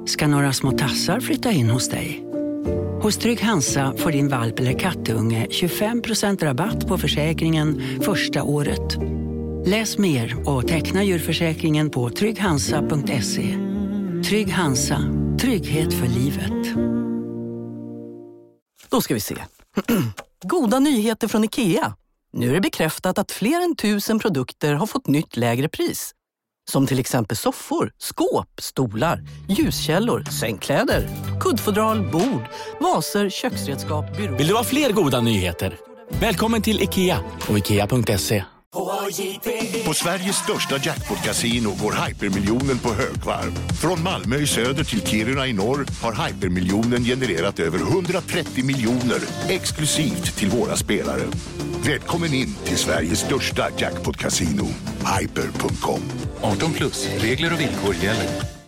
Ska några små tassar flytta in hos dig? Hos Trygg Hansa får din valp eller kattunge 25% rabatt på försäkringen första året. Läs mer och teckna djurförsäkringen på trygghansa.se. Trygg Hansa, trygghet för livet. Då ska vi se. Goda nyheter från IKEA. Nu är det bekräftat att fler än 1000 produkter har fått nytt lägre pris. Som till exempel soffor, skåp, stolar, ljuskällor, sängkläder, kuddfodral, bord, vaser, köksredskap, byråer. Vill du ha fler goda nyheter? Välkommen till IKEA och IKEA.se. På Sveriges största jackpot-casino går hypermiljonen på högvarv. Från Malmö i söder till Kiruna i norr har hypermiljonen genererat över 130 miljoner exklusivt till våra spelare. Välkommen in till Sveriges största jackpot-casino, hyper.com. 18+, regler och villkor gäller.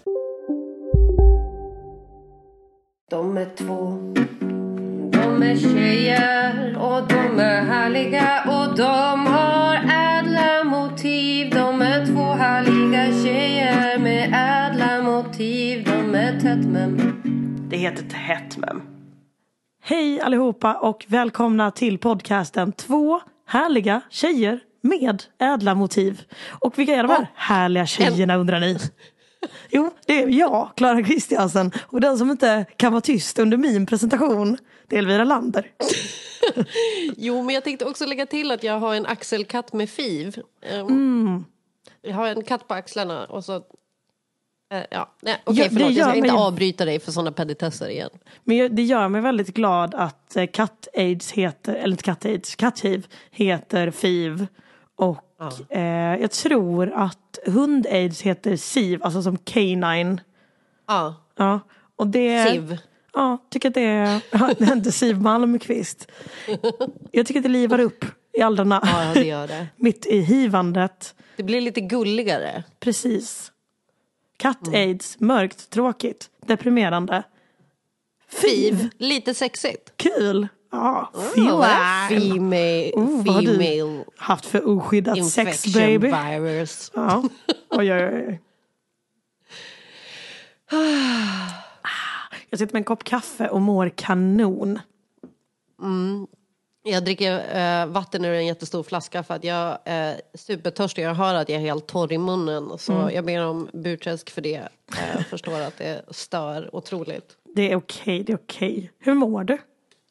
De är två, de är tjejer och de är härliga och de har ädla motiv. De är två härliga tjejer med ädla motiv. De är tättmem. Det heter tättmem. Hej allihopa och välkomna till podcasten Två härliga tjejer med ädla motiv. Och vilka är de här härliga tjejerna undrar ni? Jo, det är jag, Clara Kristiansen. Och den som inte kan vara tyst under min presentation, det är Elvira Lander. Jo, men jag tänkte också lägga till att jag har en axelkatt med fiv. Jag har en katt på axlarna och så... förlåt, jag ska inte avbryta dig för sådana peditesser igen. Men det gör mig väldigt glad att katt-aids heter, eller inte katt-aids, katt-hiv heter fiv. Och jag tror att hund-aids heter SIV, alltså som canine. Ja. Och det... SIV. Ja, tycker att det är inte Siv Malmqvist. Jag tycker att det livar upp i åldrarna. Ja, det gör det. Mitt i hivandet. Det blir lite gulligare. Precis. Katt-aids, mörkt, tråkigt, deprimerande. Fiv, lite sexigt. Kul. Ja, female. Vad har du haft för oskyddat sex, baby? Virus. Ja, oj. Jag sitter med en kopp kaffe och mår kanon. Jag dricker vatten ur en jättestor flaska för att jag är supertörstig. Jag hör att jag är helt torr i munnen. Så jag ber om burträsk för det. Jag förstår att det stör otroligt. Det är okej. Hur mår du?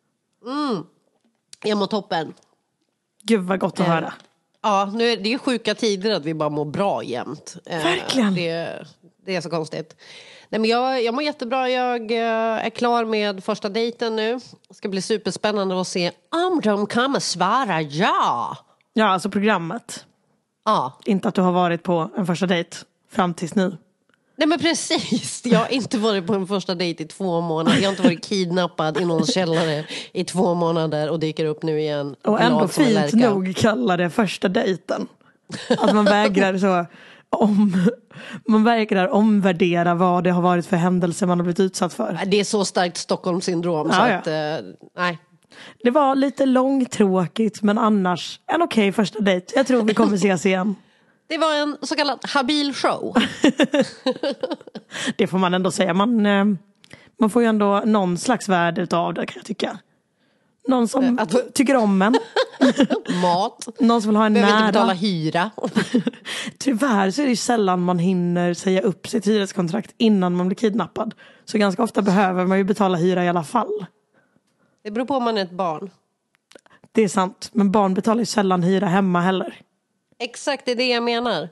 Jag mår toppen. Gud vad gott att höra. Ja, nu är det ju sjuka tider att vi bara mår bra jämt. Verkligen. Det är så konstigt. Nej, men jag mår jättebra. Jag är klar med första dejten nu. Det ska bli superspännande att se om de kommer svara ja. Ja, alltså programmet. Ja. Inte att du har varit på en första dejt fram tills nu. Nej, men precis. Jag har inte varit på en första dejt i 2 månader. Jag har inte varit kidnappad i någon källare i 2 månader och dyker upp nu igen. Och ändå fint nog kallar det första dejten. Att man vägrar så... Man verkar omvärdera vad det har varit för händelser man har blivit utsatt för. Det är så starkt Stockholmssyndrom så att, nej. Det var lite långtråkigt men annars en okej första dejt. Jag tror vi kommer ses igen. Det var en så kallad habil show. Det får man ändå säga. Man får ju ändå någon slags värde utav det kan jag tycka. Någon som tycker om en. Mat. Någon som vill ha en behöver nära. Inte betala hyra. Tyvärr så är det ju sällan man hinner säga upp sitt hyreskontrakt innan man blir kidnappad. Så ganska ofta behöver man ju betala hyra i alla fall. Det beror på om man är ett barn. Det är sant. Men barn betalar ju sällan hyra hemma heller. Exakt, det är det jag menar.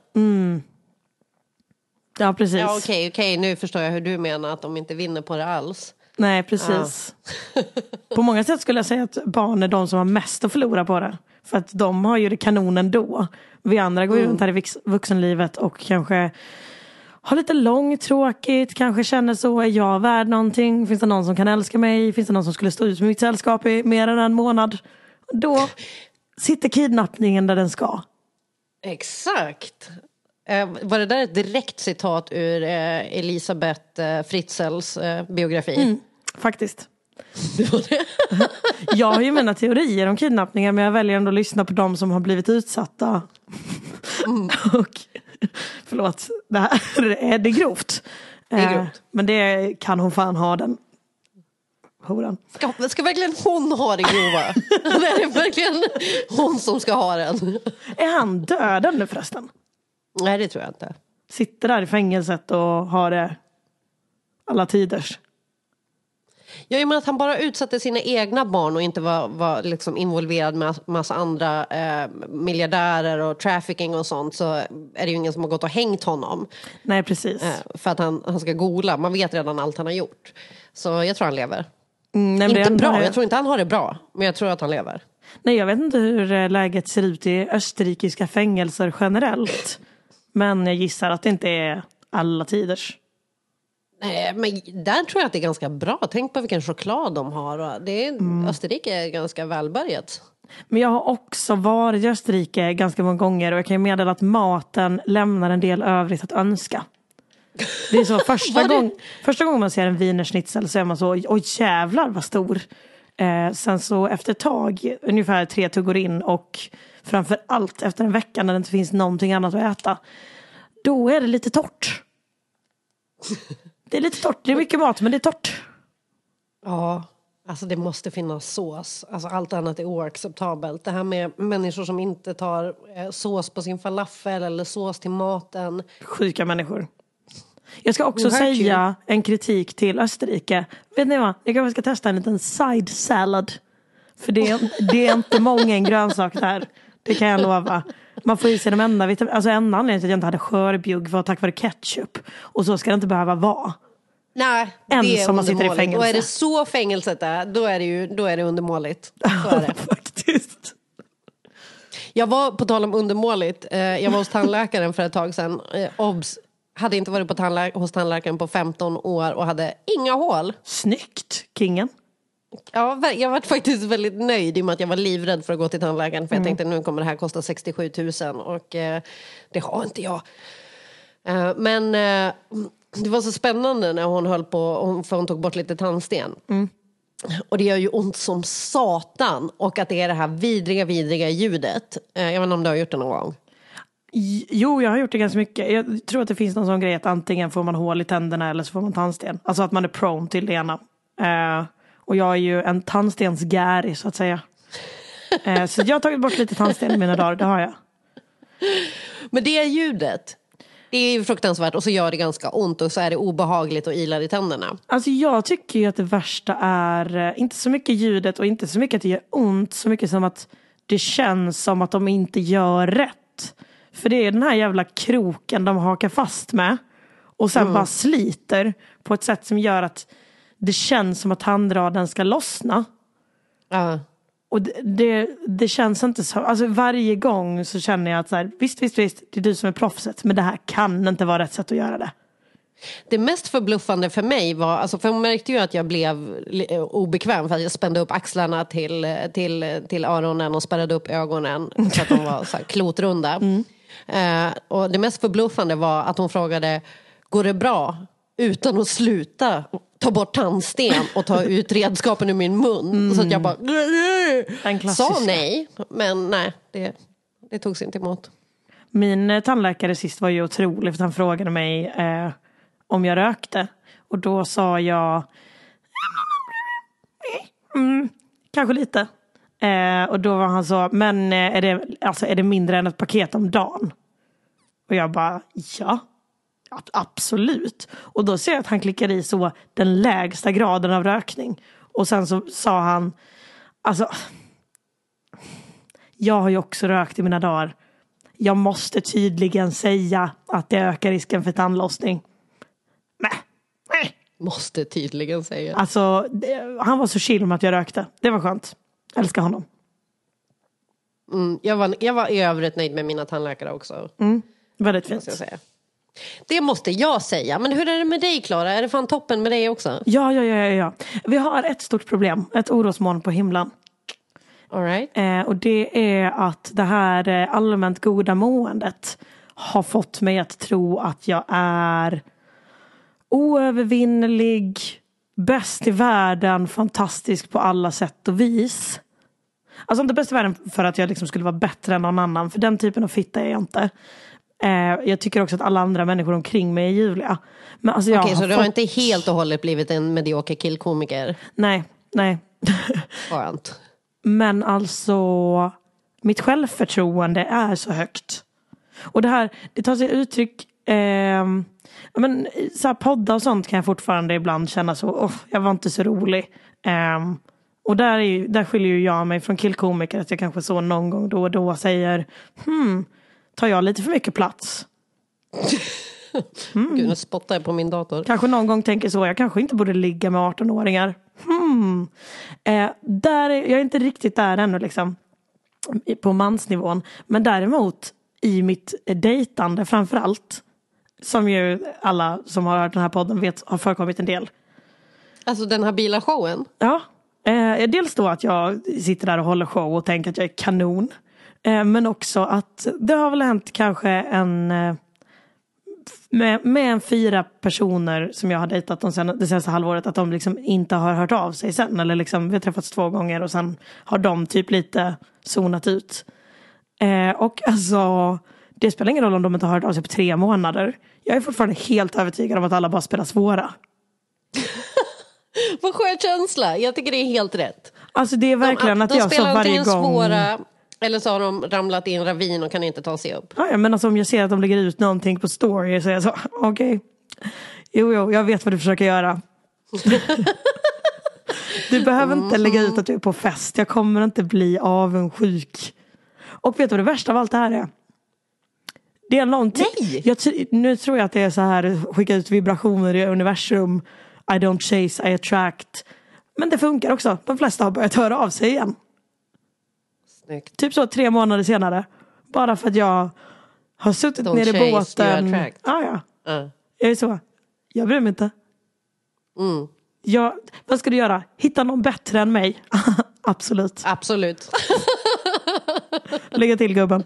Ja, precis. Ja, okej. Nu förstår jag hur du menar att de inte vinner på det alls. Nej, precis. Ja. På många sätt skulle jag säga att barn är de som har mest att förlora på det. För att de har ju det kanonen då. Vi andra går ju runt här i vuxenlivet och kanske har lite långtråkigt. Kanske känner så, är jag värd någonting? Finns det någon som kan älska mig? Finns det någon som skulle stå ut med mitt sällskap i mer än en månad? Då sitter kidnappningen där den ska. Exakt. Var det där ett direkt citat ur Elisabeth Fritzels biografi? Faktiskt. Det var det. Jag har ju mina teorier om kidnappningar, men jag väljer ändå att lyssna på de som har blivit utsatta. Och förlåt, det här är det grovt. Det är grovt. Men det kan hon fan ha, den horan. Ska verkligen hon ha det grova? Det är verkligen hon som ska ha den. Är han död nu förresten? Nej, det tror jag inte. Sitter där i fängelset och har det alla tiders. Jag menar att han bara utsatte sina egna barn och inte var liksom involverad med massa andra miljardärer och trafficking och sånt, så är det ju ingen som har gått och hängt honom. Nej, precis. För att han ska gola. Man vet redan allt han har gjort. Så jag tror han lever. Nej, inte bra, jag tror inte han har det bra. Men jag tror att han lever. Nej, jag vet inte hur läget ser ut i österrikiska fängelser generellt. Men jag gissar att det inte är alla tiders. Nej, men där tror jag att det är ganska bra. Tänk på vilken choklad de har. Österrike är ganska välbärgat. Men jag har också varit i Österrike ganska många gånger. Och jag kan ju meddela att maten lämnar en del övrigt att önska. Det är så första gången man ser en wienerschnitzel så är man så, oj jävlar vad stor. Sen så efter ett tag, ungefär 3 tuggor in och framför allt efter en vecka när det inte finns någonting annat att äta, då är det lite torrt. Det är lite torrt, det är mycket mat men det är torrt. Ja, alltså det måste finnas sås. Alltså allt annat är oacceptabelt. Det här med människor som inte tar sås på sin falafel eller sås till maten. Sjuka människor. Jag ska också säga en kritik till Österrike. Vet ni vad? Jag kanske ska testa en liten side salad. För det är inte många grönsak där. Det kan jag lova. Man får ju se de enda alltså en anledning till att jag inte hade skörbjugg var tack vare ketchup. Och så ska det inte behöva vara. Nej, en det är som man sitter i fängelse. Då är det så fängelset är, då är det undermåligt. Så är det. Faktiskt. Jag var, på tal om undermåligt, jag var hos tandläkaren för ett tag sedan. Obs, hade inte varit hos tandläkaren på 15 år och hade inga hål. Snyggt, kingen. Ja, jag var faktiskt väldigt nöjd i och med att jag var livrädd för att gå till tandläkaren. För jag tänkte nu kommer det här kosta 67 000 och det har inte jag. Men det var så spännande när hon höll på, för hon tog bort lite tandsten. Och det gör ju ont som satan. Och att det är det här vidriga ljudet. Jag vet inte om du har gjort det någon gång. Jo, jag har gjort det ganska mycket. Jag tror att det finns någon sån grej att antingen får man hål i tänderna eller så får man tandsten. Alltså att man är prone till det ena. Och jag är ju en tandstensgäri så att säga. Så jag har tagit bort lite tandsten i mina dagar, det har jag. Men det ljudet, det är ju fruktansvärt och så gör det ganska ont och så är det obehagligt och ilar i tänderna. Alltså jag tycker ju att det värsta är inte så mycket ljudet och inte så mycket att det gör ont, så mycket som att det känns som att de inte gör rätt. För det är den här jävla kroken de hakar fast med och sen bara sliter på ett sätt som gör att det känns som att tandraden ska lossna. Och det känns inte så. Alltså varje gång så känner jag att så här, visst, det är du som är proffset. Men det här kan inte vara rätt sätt att göra det. Det mest förbluffande för mig var, alltså för jag märkte ju att jag blev obekväm för att jag spände upp axlarna till öronen och spärrade upp ögonen så att de var så här klotrunda. Och det mest förbluffande var att hon frågade, går det bra? Utan att sluta ta bort tandsten och ta ut redskapen ur min mun. Så att jag bara sa nej. Men nej, det togs inte emot. Min tandläkare sist var ju otrolig för att han frågade mig om jag rökte. Och då sa jag kanske lite. Och då var han så, men är det mindre än ett paket om dagen? Och jag bara, ja. Absolut. Och då ser jag att han klickar i så den lägsta graden av rökning. Och sen så sa han, alltså, jag har ju också rökt i mina dagar. Jag måste tydligen säga att det ökar risken för tandlossning. Nej. Måste tydligen säga. Alltså, han var så chill med att jag rökte. Det var skönt. Älskar honom. Jag var i övrigt nöjd med mina tandläkare också. Väldigt fint. Det måste jag säga. Men hur är det med dig, Klara? Är det fan toppen med dig också? Ja. Vi har ett stort problem. Ett orosmoln på himlen. All right. Och det är att det här allmänt goda måendet har fått mig att tro att jag är oövervinnelig, bäst i världen, fantastisk på alla sätt och vis. Alltså inte bäst i världen för att jag liksom skulle vara bättre än någon annan. För den typen av fitta är jag inte. Jag tycker också att alla andra människor omkring mig är ljuvliga. Men alltså Okej, så du har inte helt och hållet blivit en medioker killkomiker? Nej. Skönt. Men alltså, mitt självförtroende är så högt. Och det tar sig uttryck, men så här poddar och sånt kan jag fortfarande ibland känna så, jag var inte så rolig. Och där skiljer ju jag mig från killkomiker, att jag kanske så någon gång då och då säger, tar jag lite för mycket plats? Gud, nu spottar jag på min dator. Kanske någon gång tänker så, jag kanske inte borde ligga med 18-åringar. Jag är inte riktigt där ännu liksom, på mansnivån. Men däremot i mitt dejtande framförallt, som ju alla som har hört den här podden vet har förekommit en del. Alltså den här bilashowen? Ja, dels då att jag sitter där och håller show och tänker att jag är kanon. Men också att det har väl hänt kanske med 4 personer som jag har dejtat det senaste halvåret, att de liksom inte har hört av sig sen, eller liksom vi har träffats 2 gånger och sen har de typ lite zonat ut. Och alltså det spelar ingen roll om de inte har hört av sig på 3 månader. Jag är fortfarande helt övertygad om att alla bara spelar svåra. Vad skön känsla, jag tycker det är helt rätt. Alltså det är verkligen att jag så varje gång svåra, eller så har de ramlat i en ravin och kan inte ta sig upp. Ja, men alltså om jag ser att de lägger ut någonting på story så är jag så, okej. Jo, jag vet vad du försöker göra. Du behöver inte lägga ut att du är på fest. Jag kommer inte bli avundsjuk. Och vet du vad det värsta av allt det här är? Det är någonting. Nej! Nu tror jag att det är så här, skicka ut vibrationer i universum. I don't chase, I attract. Men det funkar också. De flesta har börjat höra av sig igen. Snyggt. Typ så 3 månader senare. Bara för att jag har suttit ner i båten. Ja. Jag är så. Jag bryr mig inte. Vad ska du göra? Hitta någon bättre än mig? Absolut. Lägga till gubben.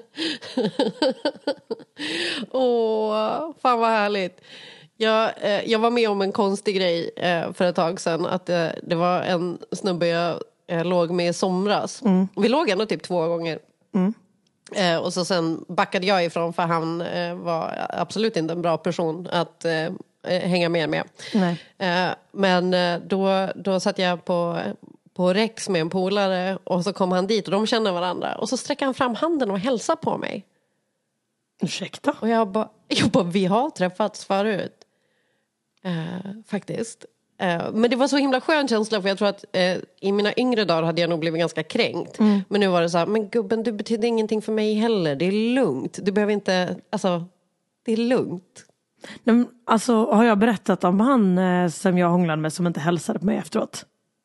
Fan vad härligt. Jag var med om en konstig grej för ett tag sedan. Att det var en snubbe jag låg med i somras. Vi låg ändå typ 2 gånger. Och så sen backade jag ifrån, för han var absolut inte en bra person att hänga med. Nej. Men då satt jag på Rex med en polare, och så kom han dit och de kände varandra. Och så sträckte han fram handen och hälsade på mig. Ursäkta? Och jag bara, vi har träffats förut. Faktiskt. Men det var så himla skön känsla, för jag tror att i mina yngre dagar hade jag nog blivit ganska kränkt. Men nu var det så här, men gubben, du betyder ingenting för mig heller. Det är lugnt. Du behöver inte, alltså, det är lugnt. Alltså, har jag berättat om han som jag hånglade med som inte hälsade på mig efteråt?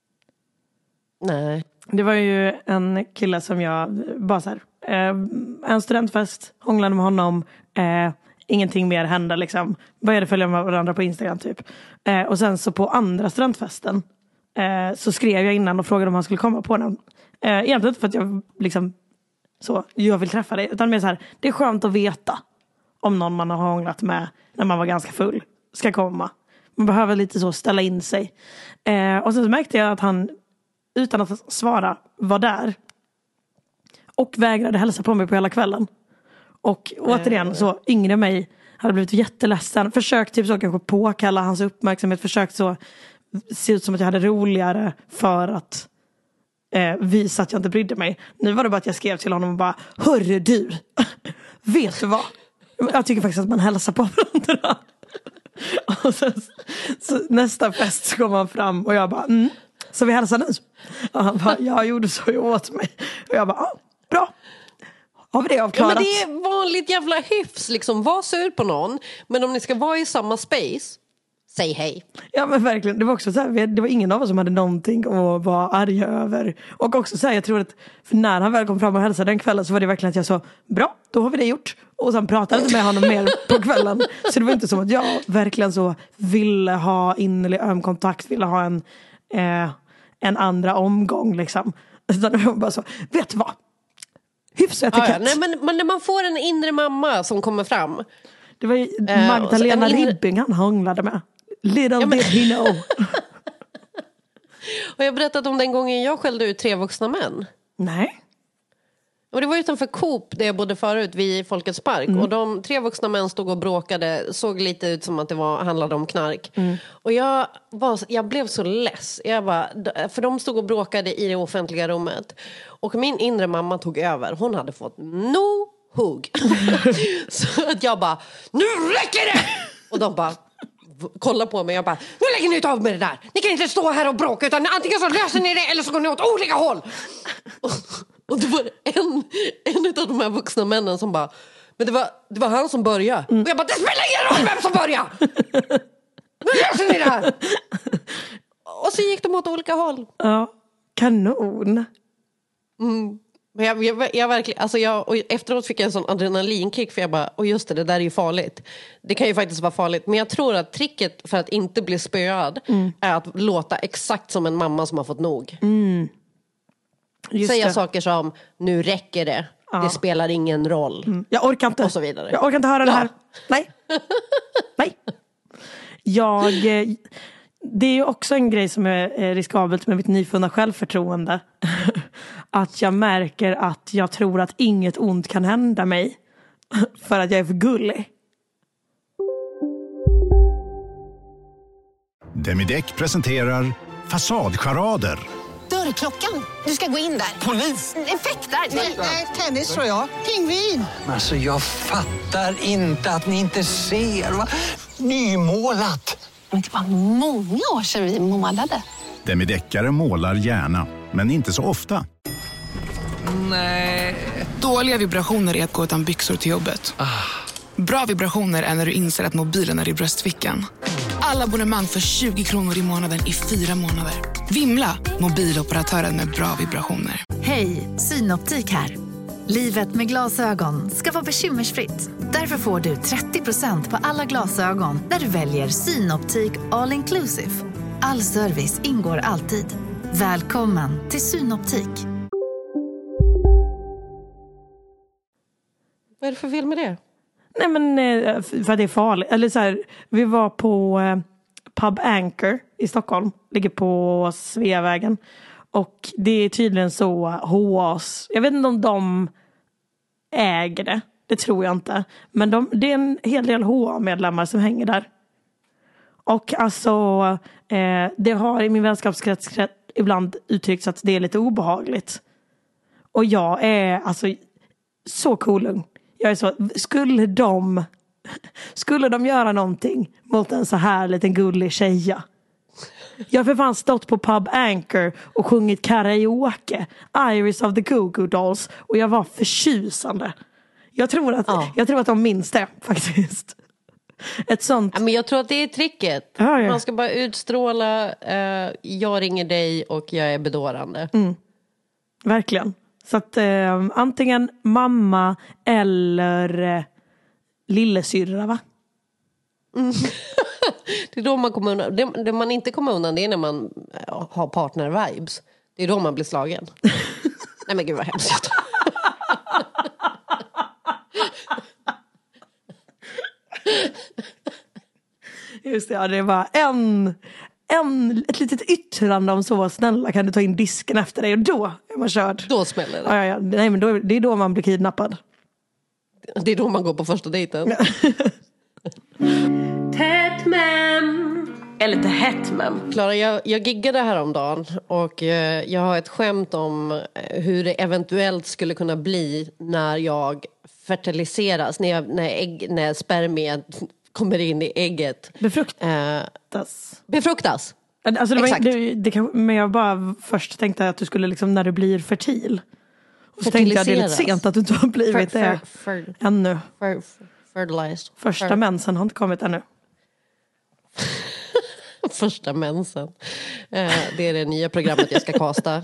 Nej. Det var ju en kille som jag bara så här, en studentfest, hånglade med honom, ingenting mer hände liksom. Började följa med varandra på Instagram typ. Och sen så på andra studentfesten så skrev jag innan och frågade om han skulle komma på den. Egentligen inte för att jag liksom så, jag vill träffa dig, utan mer så här, det är skönt att veta om någon man har hånglat med när man var ganska full ska komma. Man behöver lite så ställa in sig. Och sen så märkte jag att han utan att svara var där och vägrade hälsa på mig på hela kvällen. Och återigen så yngre mig hade blivit jätteledsen. Försökt typ så kanske påkalla hans uppmärksamhet. Försökt så se ut som att jag hade roligare för att visa att jag inte brydde mig. Nu var det bara att jag skrev till honom och bara, hörru du, vet du vad? Jag tycker faktiskt att man hälsar på varandra. Och sen, så nästa fest så kom han fram och jag bara, så vi hälsar nu. Och han bara, jag gjorde så jag åt mig. Och jag bara, bra. Har vi det avklarat? Ja, men det är vanligt jävla hyfs liksom. Var sur på någon. Men om ni ska vara i samma space, säg hej. Ja men verkligen, det var också så här, det var ingen av oss som hade någonting att vara arga över. Och också så här, jag tror att för när han väl kom fram och hälsade den kvällen så var det verkligen att jag sa, bra, då har vi det gjort. Och sen pratade inte med honom mer på kvällen. Så det var inte som att jag verkligen så ville ha innerlig ömkontakt, ville ha en andra omgång liksom. Utan det var bara så, vet du vad? Nej, men när man får en inre mamma som kommer fram. Det var ju Magdalena Ribbing han hånglade med. Little did he know. Har jag berättat om den gången jag skällde ut 3 vuxna män? Nej. Och det var utanför Coop där jag bodde förut vid Folkets park. Och de 3 vuxna män stod och bråkade. Såg lite ut som att det handlade om knark. Och jag blev så less. För de stod och bråkade i det offentliga rummet. Och min inre mamma tog över. Hon hade fått hugg. Så att jag bara, nu räcker det! Och de bara kolla på mig. Jag bara, nu lägger ni ut av med det där. Ni kan inte stå här och bråka, utan antingen så löser ni det eller så går ni åt olika håll. Och det var en av de här vuxna männen som bara, men det var han som började. Och jag bara, det spelar ingen roll vem som började. Nu löser ni det här. Och så gick de åt olika håll. Ja, kanon. Men jag verkligen, alltså och efteråt fick jag en sån adrenalinkick, för jag bara, och just det där är ju farligt. Det kan ju faktiskt vara farligt. Men jag tror att tricket för att inte bli spöad är att låta exakt som en mamma som har fått nog. Säga saker som, nu räcker det. Det spelar ingen roll. Jag orkar inte. Och så vidare. Jag orkar inte höra det här. Nej. Det är ju också en grej som är riskabelt med mitt nyfunna självförtroende. Att jag märker att jag tror att inget ont kan hända mig. För att jag är för gullig. Demideck presenterar Fasadcharader. Dörrklockan. Du ska gå in där. Polis? Effektar? Nej, tennis tror jag. Pingvin. Alltså jag fattar inte att ni inte ser. Nymålat. Men det var många år sedan vi målade. Demideckare målar gärna, men inte så ofta. Nej. Dåliga vibrationer är att gå utan byxor till jobbet. Bra vibrationer är när du inser att mobilen är i bröstfickan. Alla abonnemang för 20 kronor i månaden i 4 månader. Vimla, mobiloperatören med bra vibrationer. Hej, Synoptik här. Livet med glasögon ska vara bekymmersfritt. Därför får du 30% på alla glasögon när du väljer Synoptik All Inclusive. All service ingår alltid. Välkommen till Synoptik. Vad är det för fel med det? Nej, men för att det är farligt. Eller så här, vi var på Pub Anchor i Stockholm. Ligger på Sveavägen. Och det är tydligen så HAs. Jag vet inte om de äger det. Det tror jag inte. Men det är en hel del HA-medlemmar som hänger där. Och alltså det har i min vänskapskrets ibland uttryckts att det är lite obehagligt. Och jag är alltså så cool. Jag är så, skulle de göra någonting mot en så här liten gullig tjeja? Jag har för fan stått på Pub Anchor och sjungit karaoke, Iris of the Goo Dolls, och jag var förtjusande. Jag tror att de minns det faktiskt. Ett sånt. Men jag tror att det är tricket. Ja. Man ska bara utstråla, jag ringer dig och jag är bedårande. Verkligen. Så att antingen mamma eller lillesyrra, va? Det är då man kommer undan. Det man inte kommer undan, det är när man har partner-vibes. Det är då man blir slagen. Nej men gud vad hemskt. Just det, ja, det var ett litet yttrande om så, snälla kan du ta in disken efter dig, och då är man körd. Då smäller det. Ja. Nej, men det är då man blir kidnappad. Det är då man går på första dejten. Tätt mem. Eller inte hett mem. Klara, jag giggade häromdagen och jag har ett skämt om hur det eventuellt skulle kunna bli när jag fertiliseras, när spermiet kommer in i ägget. Befruktas. Alltså men jag bara först tänkte att du skulle liksom, när du blir fertil. Och så tänkte jag det är lite sent att du inte har blivit det ännu. Fertilized. Första mensen har inte kommit ännu. Första mensen. Det är det nya programmet jag ska kasta.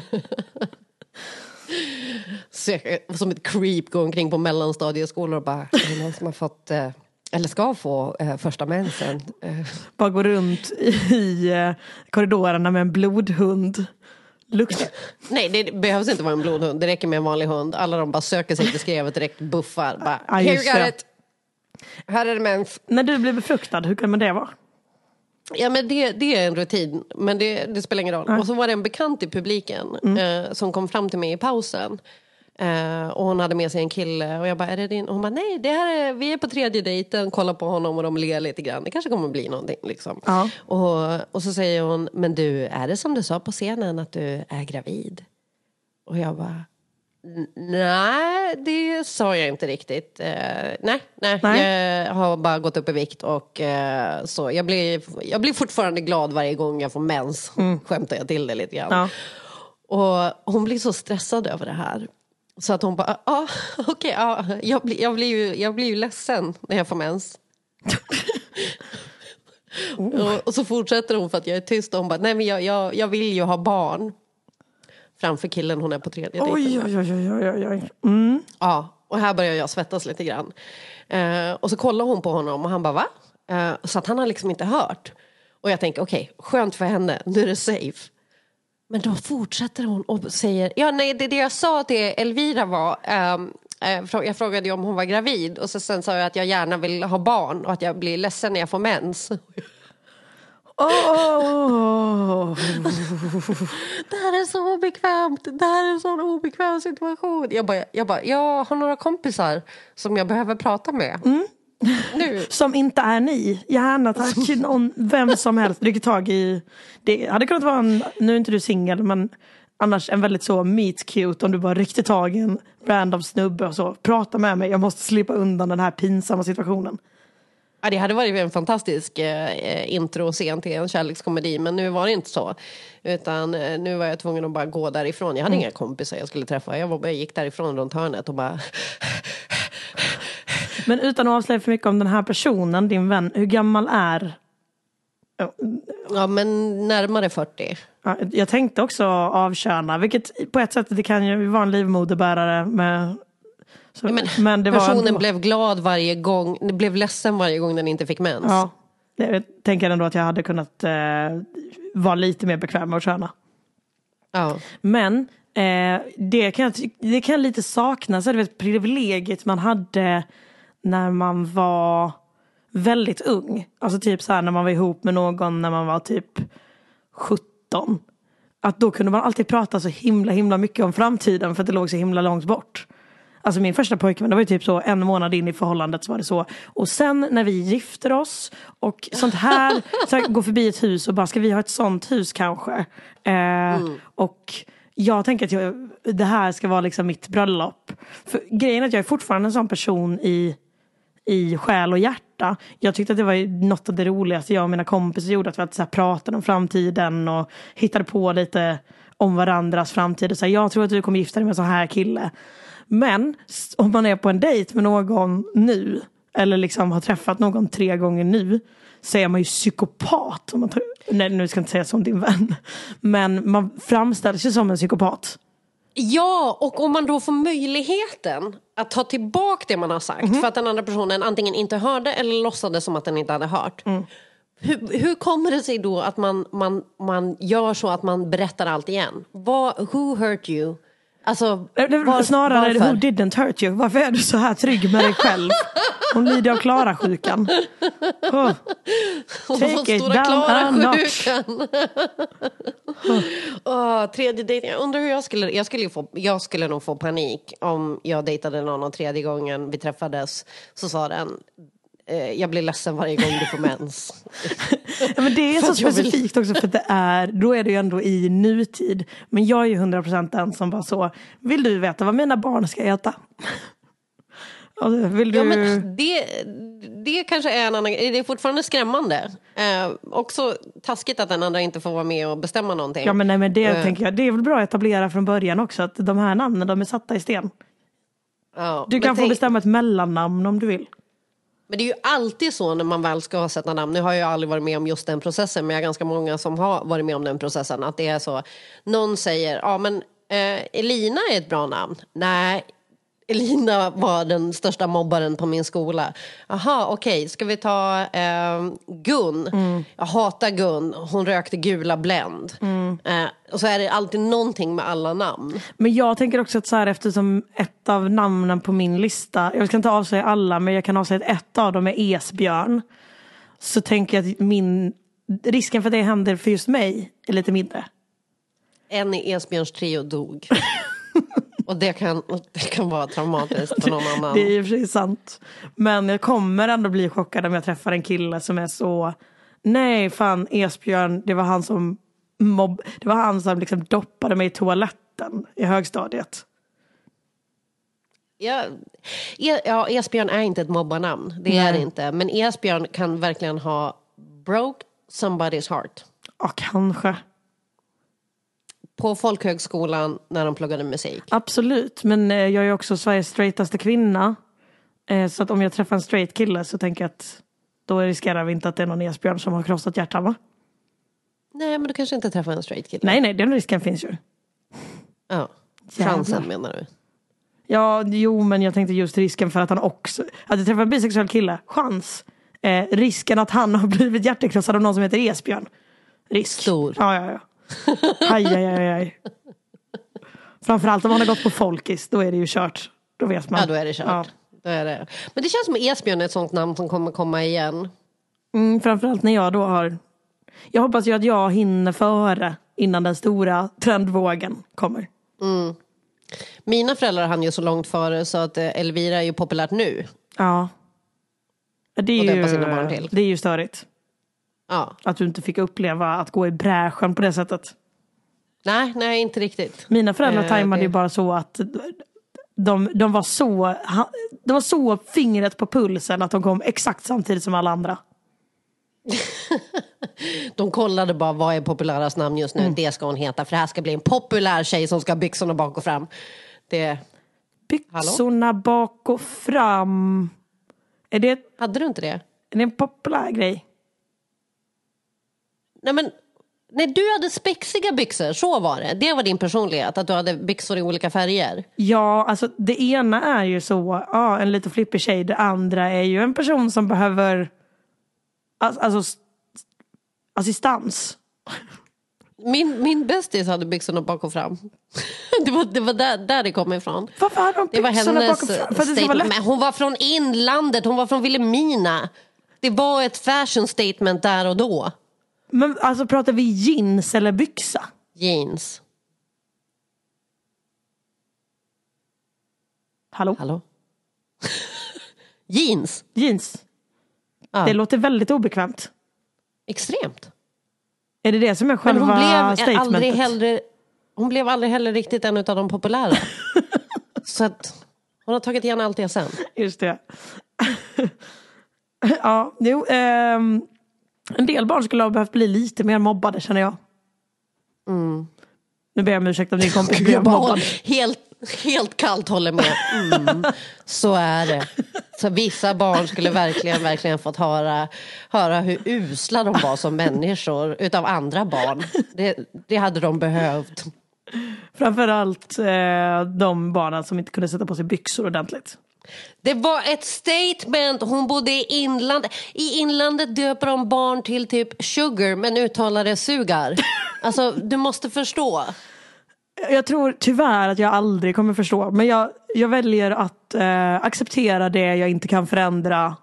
Som ett creep går omkring på mellanstadieskolor och bara, någon som har fått eller ska få första mensen. Bara gå runt i korridorerna med en blodhund. Luktar. Nej, det behövs inte vara en blodhund. Det räcker med en vanlig hund. Alla de bara söker sig till skrevet direkt, buffar. Bara, here you got it. Här är det mens. När du blir befruktad, hur kan man det vara? Ja, men det är en rutin. Men det spelar ingen roll. Och så var det en bekant i publiken som kom fram till mig i pausen. Och hon hade med sig en kille. Och jag bara, är det din? Och hon bara, nej, vi är på 3:e dejten. Kolla på honom och de ler lite grann. Det kanske kommer bli någonting liksom. Ja. Och så säger hon, men du, är det som du sa på scenen att du är gravid? Och jag bara, nej, det sa jag inte riktigt. Nej. Jag har bara gått upp i vikt. Och så jag blir fortfarande glad varje gång jag får mens. Skämtar jag till det lite grann. Ja. Och hon blir så stressad över det här. Så att hon bara, okej, jag blir ju ledsen när jag får mens. Och så fortsätter hon för att jag är tyst. Och hon bara, nej men jag vill ju ha barn. Framför killen hon är på 3:e dejten. Oj. Ja, och här börjar jag svettas lite grann. Och så kollar hon på honom och han bara, va? Så att han har liksom inte hört. Och jag tänker, okej, skönt för henne, nu är det safe. Men då fortsätter hon och säger, det jag sa till Elvira var, jag frågade ju om hon var gravid. Och sen sa jag att jag gärna vill ha barn och att jag blir ledsen när jag får mens. Det här är så obekvämt. Det här är en sån obekväm situation. Jag har några kompisar som jag behöver prata med. Nu. Som inte är ni. Gärna tack. Vem som helst. Du kan tag i. Det hade kunnat vara nu är inte du singel, men annars en väldigt så meet cute om du bara ryckte tag i en random snubbe och så. Prata med mig. Jag måste slippa undan den här pinsamma situationen. Ja, det hade varit en fantastisk intro-scen till en kärlekskomedi. Men nu var det inte så. Utan nu var jag tvungen att bara gå därifrån. Jag hade inga kompisar jag skulle träffa. Jag gick därifrån runt hörnet och bara... Men utan att avslöja för mycket om den här personen, din vän, hur gammal är? Ja, men närmare 40. Ja, jag tänkte också avköna, vilket på ett sätt det kan ju vara en livmoderbärare med... Så, men det personen blev glad varje gång, blev ledsen varje gång den inte fick mens. Ja, jag tänker ändå att jag hade kunnat vara lite mer bekväm med att köna. Ja. Men det kan lite saknas, det vet, privilegiet man hade när man var väldigt ung. Alltså typ så här när man var ihop med någon när man var typ 17. Att då kunde man alltid prata så himla mycket om framtiden för att det låg så himla långt bort. Alltså min första pojkvän, det var ju typ så 1 månad in i förhållandet så var det så. Och sen när vi gifter oss och sånt här, så här går förbi ett hus och bara, ska vi ha ett sånt hus kanske? Och jag tänker att det här ska vara liksom mitt bröllop. För grejen är att jag är fortfarande en sån person i själ och hjärta. Jag tyckte att det var något av det roligaste jag och mina kompisar gjorde. Att vi så här pratade om framtiden och hittade på lite om varandras framtid. Och så här, jag tror att du kommer gifta dig med en sån här kille. Men om man är på en dejt med någon nu, eller liksom har träffat någon 3 gånger nu, så är man ju psykopat. Om man nej, nu ska jag inte säga som din vän. Men man framställer sig som en psykopat. Ja, och om man då får möjligheten att ta tillbaka det man har sagt för att den andra personen antingen inte hörde eller låtsades som att den inte hade hört. Hur kommer det sig då att man gör så att man berättar allt igen? Who hurt you? Alltså, snarare who didn't hurt you? Varför är du så här trygg med dig själv? Hon lider av Klara-sjukan. Take it down a notch. 3:e dejten. Jag undrar hur jag skulle nog få panik om jag dejtade någon och 3:e gången vi träffades så sa den, jag blir ledsen varje gång du får mens. Ja, men det är så specifikt också för att då är det ju ändå i nutid. Men jag är ju 100% den som bara så, vill du veta vad mina barn ska äta? Vill du... Ja, men det kanske är en annan. Det är fortfarande skrämmande. Också taskigt att den andra inte får vara med och bestämma någonting. Ja, men nej, men det tänker jag, det är väl bra att etablera från början också, att de här namnen, de är satta i sten. Ja, du kan få bestämma ett mellannamn om du vill. Men det är ju alltid så när man väl ska sätta namn. Nu har jag aldrig varit med om just den processen, men jag har ganska många som har varit med om den processen. Att det är så, någon säger, ja men Elina är ett bra namn. Nej, Elina var den största mobbaren på min skola. Aha, okej. Ska vi ta Gun? Jag hatar Gun. Hon rökte gula Blend. Och så är det alltid någonting med alla namn. Men jag tänker också att så här, eftersom ett av namnen på min lista, jag ska inte avslöja alla, men jag kan avslöja att ett av dem är Esbjörn. Så tänker jag att risken för det händer för just mig är lite mindre. En i Esbjörns trio dog. Och det kan vara traumatiskt för någon annan. Det är ju precis sant. Men jag kommer ändå bli chockad om jag träffar en kille som är så... Nej, fan, Esbjörn, det var han som liksom doppade mig i toaletten i högstadiet. Ja, Esbjörn är inte ett mobbarnamn. Det är det inte. Men Esbjörn kan verkligen ha broke somebody's heart. Ja, kanske. På folkhögskolan när de pluggade musik. Absolut, men jag är också Sveriges straightaste kvinna. Så att om jag träffar en straight kille så tänker jag att då riskerar vi inte att det är någon Esbjörn som har krossat hjärtan, va? Nej, men du kanske inte träffar en straight kille. Nej, den risken finns ju. Ja, chansen menar du? Ja, jo, men jag tänkte just risken för att han också... Att jag träffar en bisexuell kille, chans. Risken att han har blivit hjärtekrossad av någon som heter Esbjörn. Risk. Stor. Ja. Aj. Framförallt om man har gått på folkis, då är det ju kört. Då vet man. Ja, då är det kört. Ja. Då är det. Men det känns som Esbjörn är ett sånt namn som kommer komma igen. Framförallt när jag då har... Jag hoppas ju att jag hinner före innan den stora trendvågen kommer. Mina föräldrar hann ju så långt före så att Elvira är ju populärt nu. Ja. Det är ju störigt. Ja. Att du inte fick uppleva att gå i bräschen på det sättet. Nej, inte riktigt. Mina föräldrar tajmade ju bara så att de var så fingret på pulsen att de kom exakt samtidigt som alla andra. De kollade bara vad är populärast namn just nu. Det ska hon heta, för det här ska bli en populär tjej som ska ha byxorna bak och fram. Byxorna bak och fram. Hade du inte det? Är det en populär grej? Nej, men när du hade spexiga byxor, så var det. Det var din personlighet, att du hade byxor i olika färger. Ja, alltså det ena är ju så, en lite flippig tjej. Det andra är ju en person som behöver assistans. Min bästis hade byxorna bak och fram. Det var där det kom ifrån. Varför hade de byxorna bak och fram? För det var men hon var från inlandet, hon var från Vilhelmina. Det var ett fashion statement där och då. Men alltså pratar vi jeans eller byxa? Jeans. Hallå? Jeans. Ja. Det låter väldigt obekvämt. Extremt. Är det som är själva statementet? Hon blev aldrig heller riktigt en av de populära. Så att hon har tagit igen allt det sen. Just det. Ja, en del barn skulle ha behövt bli lite mer mobbade, känner jag. Nu ber jag om ursäkt om din kompis blev mobbad. Helt kallt håller med. Så är det. Så vissa barn skulle verkligen fått höra hur usla de var som människor utav andra barn. Det hade de behövt. Framförallt de barnen som inte kunde sätta på sig byxor ordentligt. Det var ett statement. Hon bodde i inlandet. I inlandet döper de barn till typ sugar, men uttalar det sugar. Alltså, du måste förstå. Jag tror tyvärr att jag aldrig kommer förstå. Men jag väljer att acceptera det jag inte kan förändra.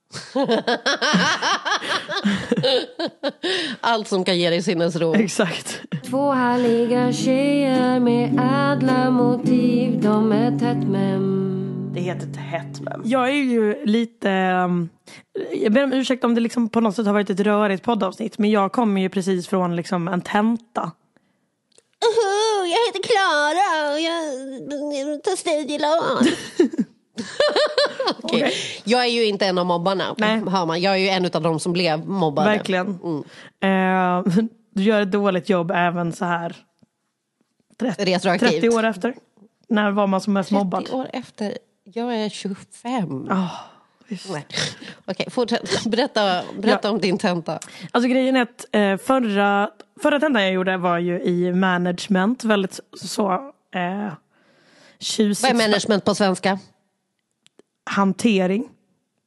Allt som kan ge dig sinnesro. Exakt. Två härliga tjejer med ädla motiv. De är tätt mem. Det heter tätt mem. Jag är ju lite... jag ber om ursäkt om det liksom på något sätt har varit ett rörigt poddavsnitt. Men jag kommer ju precis från liksom en tenta. Jag heter Klara och jag tar studielån. Okay. Jag är ju inte en av mobbarna. Hör man. Jag är ju en av de som blev mobbade. Verkligen. Du gör ett dåligt jobb även så här 30 år efter. När var man som mest mobbad? 30 år efter. Jag är 25. Okej, fortsätt. Berätta om din tenta. Alltså grejen är att förra tentan jag gjorde var ju i management. Väldigt så tjusigt. Vad är management på svenska? Hantering.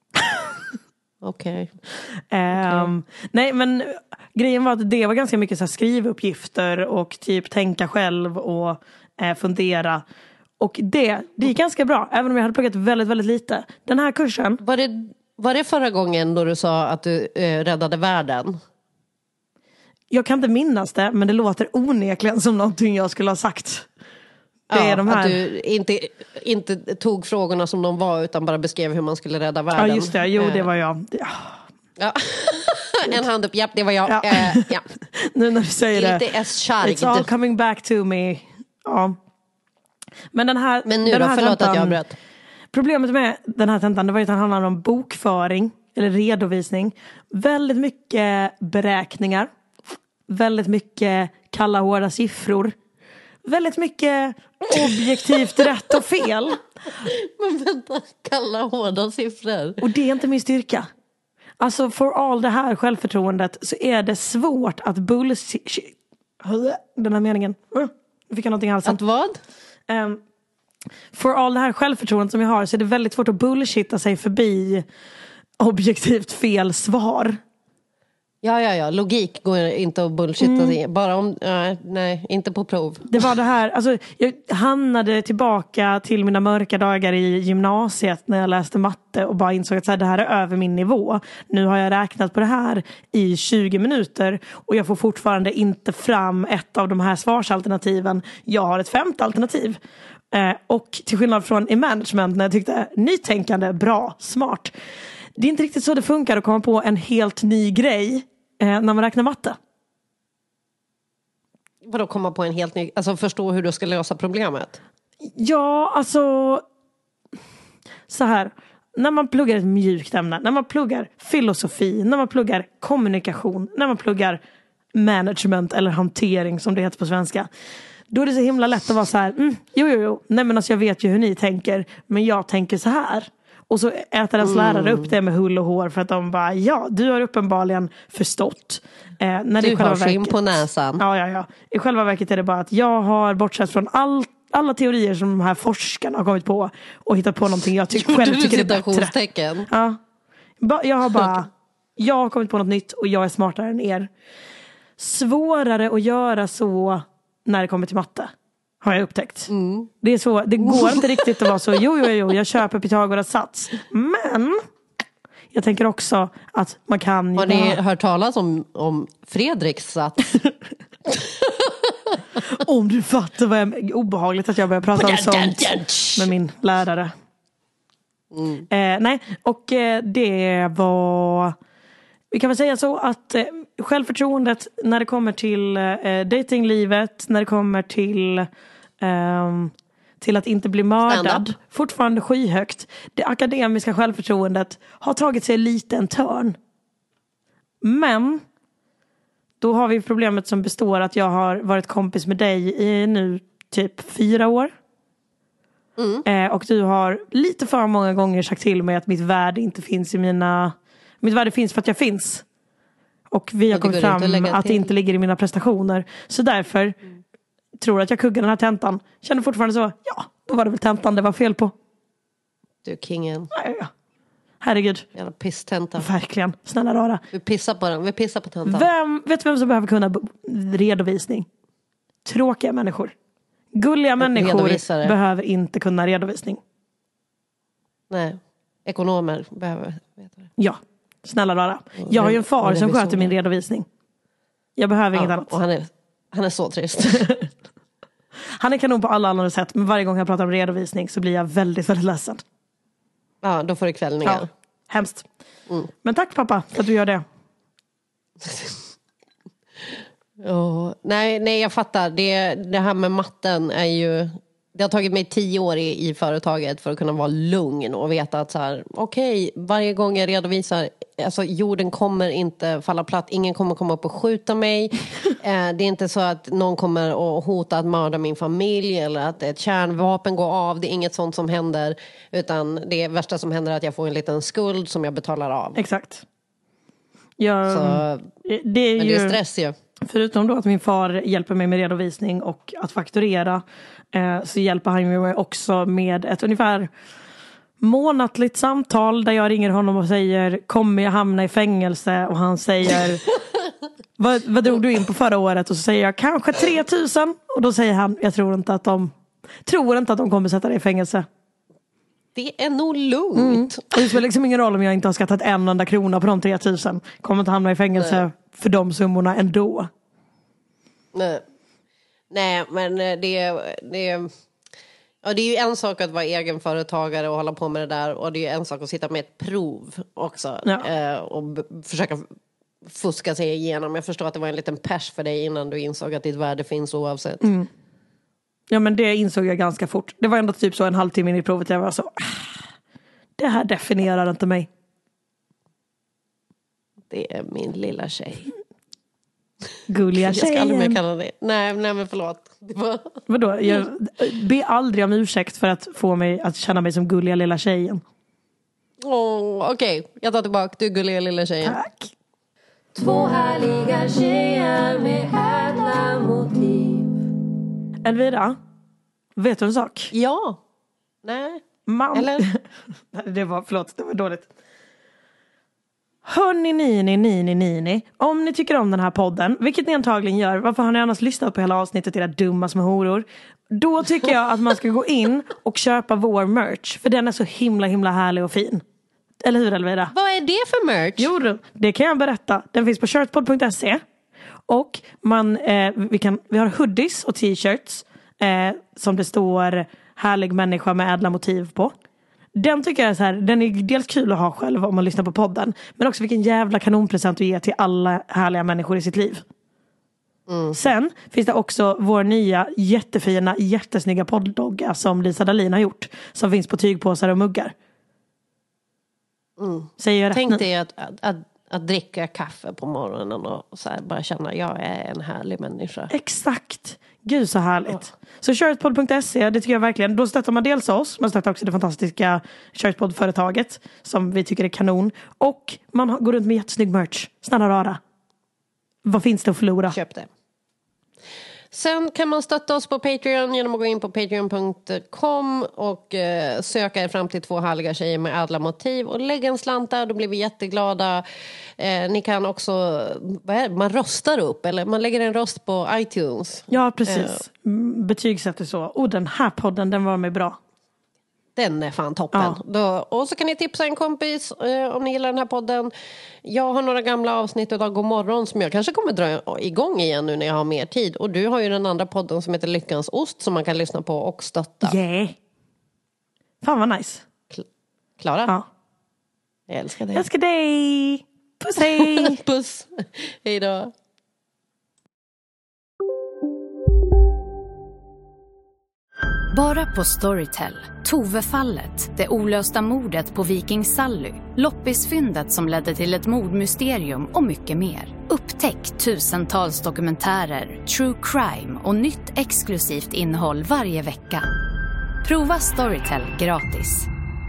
Okej. Nej, men grejen var att det var ganska mycket så här skrivuppgifter och typ tänka själv och fundera. Och det gick ganska bra, även om jag hade pluggat väldigt, väldigt lite. Den här kursen... Var det förra gången då du sa att du räddade världen? Jag kan inte minnas det, men det låter onekligen som någonting jag skulle ha sagt. Det är de här. Att du inte tog frågorna som de var utan bara beskrev hur man skulle rädda världen. Ja, just det. Jo, det var jag. Ja. En hand upp, det var jag. Ja. Nu när du säger det. Lite It's all coming back to me. Ja. Men den här... Men nu den då, här förlåt tentan, att jag avbröt. Problemet med den här tentan, det var ju att den handlade om bokföring eller redovisning. Väldigt mycket beräkningar. Väldigt mycket kalla hårda siffror. Väldigt mycket objektivt rätt och fel. Men vänta, kalla hårda siffror. Och det är inte min styrka. Alltså for all det här självförtroendet så är det svårt att bullshit. Den här meningen. Nu fick jag någonting i halsen. Att vad? For all det här självförtroendet som jag har så är det väldigt svårt att bullshitta sig förbi objektivt fel svar. Ja. Logik går inte att bullshitta. Bara om... nej, inte på prov. Det var det här... Alltså, jag hamnade tillbaka till mina mörka dagar i gymnasiet när jag läste matte och bara insåg att så här, det här är över min nivå. Nu har jag räknat på det här i 20 minuter och jag får fortfarande inte fram ett av de här svarsalternativen. Jag har ett 5:e alternativ. Och till skillnad från i management när jag tyckte nytänkande, bra, smart. Det är inte riktigt så det funkar att komma på en helt ny grej när man räknar matte. Vadå komma på en helt ny... Alltså förstå hur du ska lösa problemet? Ja, alltså... Så här. När man pluggar ett mjukt ämne, när man pluggar filosofi, när man pluggar kommunikation, när man pluggar management eller hantering som det heter på svenska. Då är det så himla lätt att vara så här, jo. Nej men alltså jag vet ju hur ni tänker, men jag tänker så här. Och så äter ens lärare upp det med hull och hår för att de bara, ja, du har uppenbarligen förstått. När du har skinn på näsan. Ja. I själva verket är det bara att jag har bortsett från alla teorier som de här forskarna har kommit på och hittat på någonting jag själv tycker är bättre. Ja. Jag har kommit på något nytt och jag är smartare än er. Svårare att göra så när det kommer till matte. Har jag upptäckt. Det är så, det går inte riktigt att vara så. Jo, jag köper Pythagoras sats. Men jag tänker också att man kan... Har ni hört talas om Fredriks sats? Om du fattar vad jag... Obehagligt att jag börjar prata om sånt med min lärare. Nej, och det var... Vi kan väl säga så att självförtroendet när det kommer till datinglivet, när det kommer till att inte bli mördad, fortfarande skyhögt. Det akademiska självförtroendet har tagit sig lite en törn. Men då har vi problemet som består att jag har varit kompis med dig i nu typ 4 år. Och du har lite för många gånger sagt till mig att mitt värde inte finns i mitt värde finns för att jag finns. Och vi har kommit fram att det inte ligger i mina prestationer. Så därför tror att jag kuggar den här tentan. Känner fortfarande så, ja, då var det väl tentan det var fel på. Du är kingen. Ja. Herregud. Jävla pisstenta. Verkligen, snälla rara. Vi pissar på den, vi pissar på tentan. Vet vem som behöver kunna redovisning? Tråkiga människor. Gulliga människor behöver inte kunna redovisning. Nej, ekonomer behöver veta det. Ja, snälla rara. Jag har ju en far som sköter min redovisning. Jag behöver inget annat. Och han är så trist. Han är kanon på alla andra sätt. Men varje gång jag pratar om redovisning så blir jag väldigt, väldigt ledsen. Ja, då får du kvällningar. Ja, hemskt. Men tack pappa för att du gör det. Nej, jag fattar. Det här med matten är ju... Det har tagit mig 10 år i företaget för att kunna vara lugn och veta att så här, okej, varje gång jag redovisar, alltså jorden kommer inte falla platt, ingen kommer komma upp och skjuta mig. Det är inte så att någon kommer att hota att mörda min familj eller att ett kärnvapen går av. Det är inget sånt som händer, utan det värsta som händer är att jag får en liten skuld som jag betalar av. Exakt. Det är stress ju. Förutom då att min far hjälper mig med redovisning och att fakturera, så hjälper han mig också med ett ungefär månatligt samtal där jag ringer honom och säger, kommer jag hamna i fängelse? Och han säger, vad drog du in på förra året? Och så säger jag, kanske 3000. Och då säger han, jag tror inte att de kommer sätta dig i fängelse. Det är nog lugnt. Och det spelar liksom ingen roll om jag inte har skattat en enda krona på de 3000. Kommer inte hamna i fängelse för de summorna ändå. Nej, men Ja, det är ju en sak att vara egenföretagare och hålla på med det där. Och det är ju en sak att sitta med ett prov också. Ja. Och försöka fuska sig igenom. Jag förstår att det var en liten pers för dig innan du insåg att ditt värde finns oavsett. Mm. Ja, men det insåg jag ganska fort. Det var ändå typ så en halvtimme in i provet. Jag var så, det här definierar inte mig. Det är min lilla tjej. Gulliga tjejen. Jag ska aldrig mer kalla det. Nej men förlåt. Vadå? Jag ber aldrig om ursäkt för att få mig att känna mig som gulliga lilla tjejen. Okej. Jag tar tillbaka. Du är gulliga lilla tjejen. Tack. 2 härliga tjejer med ädla motiv. Elvira, vet du en sak? Ja. Nej. Eller? det var dåligt. Hörni, ni. Om ni tycker om den här podden, vilket ni antagligen gör, varför har ni annars lyssnat på hela avsnittet, era dumma små horor? Då tycker jag att man ska gå in och köpa vår merch, för den är så himla härlig och fin. Eller hur, Elvira? Vad är det för merch? Jo, det kan jag berätta. Den finns på shirtpod.se. Och vi har hoodies och t-shirts som det står härlig människa med ädla motiv på. Den tycker jag är så här, den är dels kul att ha själv om man lyssnar på podden, men också vilken jävla kanonpresent att ge till alla härliga människor i sitt liv. Sen finns det också vår nya jättefina, jättesnygga poddlogga som Lisa Dahlin har gjort, som finns på tygpåsar och muggar. Säger jag rätt? Tänk dig att dricka kaffe på morgonen och så här bara känna jag är en härlig människa. Exakt. Gud så härligt. Så shirtpod.se, det tycker jag verkligen. Då stöttar man dels oss, man stöttar också det fantastiska Shirtpod-företaget som vi tycker är kanon. Och man går runt med jättesnygg merch. Snälla rara. Vad finns det att förlora? Köp det. Sen kan man stötta oss på Patreon genom att gå in på patreon.com och söka er fram till 2 härliga tjejer med ädla motiv och lägga en slant där, då blir vi jätteglada. Ni kan också, man röstar upp eller man lägger en röst på iTunes. Ja, precis. Betygsätter så. Den här podden, den var med bra. Den är fan toppen. Ja. Och så kan ni tipsa en kompis om ni gillar den här podden. Jag har några gamla avsnitt av God morgon som jag kanske kommer dra igång igen nu när jag har mer tid. Och du har ju den andra podden som heter Lyckans ost som man kan lyssna på och stötta. Yeah. Fan vad nice. Klara? Ja. Jag älskar dig. Jag älskar dig. Puss hej. Puss. Hej då. Bara på Storytel. Tove-fallet, det olösta mordet på Viking Sally, loppisfyndet som ledde till ett mordmysterium och mycket mer. Upptäck tusentals dokumentärer, true crime och nytt exklusivt innehåll varje vecka. Prova Storytel gratis.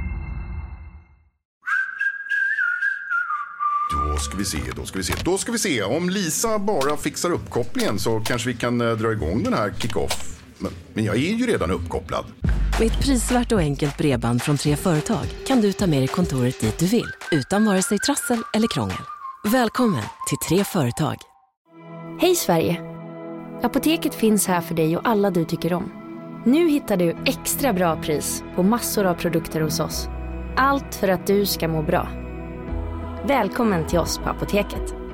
Då ska vi se. Om Lisa bara fixar uppkopplingen så kanske vi kan dra igång den här kick-off. Men jag är ju redan uppkopplad. Med ett prisvärt och enkelt bredband från 3 företag kan du ta med dig kontoret dit du vill, utan vare sig trassel eller krångel. Välkommen till 3 företag. Hej Sverige! Apoteket finns här för dig och alla du tycker om. Nu hittar du extra bra pris på massor av produkter hos oss. Allt för att du ska må bra. Välkommen till oss på Apoteket.